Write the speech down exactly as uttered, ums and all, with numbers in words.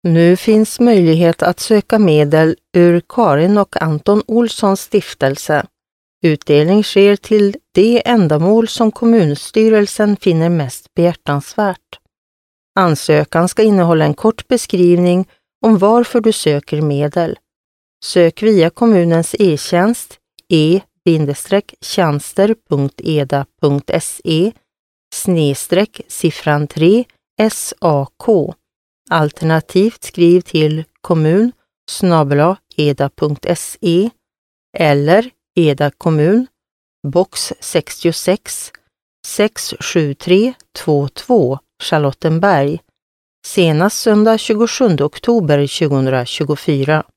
Nu finns möjlighet att söka medel ur Karin och Anton Olssons stiftelse. Utdelning sker till det ändamål som kommunstyrelsen finner mest behjärtansvärt. Ansökan ska innehålla en kort beskrivning om varför du söker medel. Sök via kommunens e-tjänst e-tjänster punkt eda punkt se snedstreck siffran tre sak. Alternativt skriv till kommun snabel-a eda punkt se eller Eda kommun, box sextiosex sex sju tre två två Charlottenberg, senast söndag tjugosjunde oktober tjugohundratjugofyra.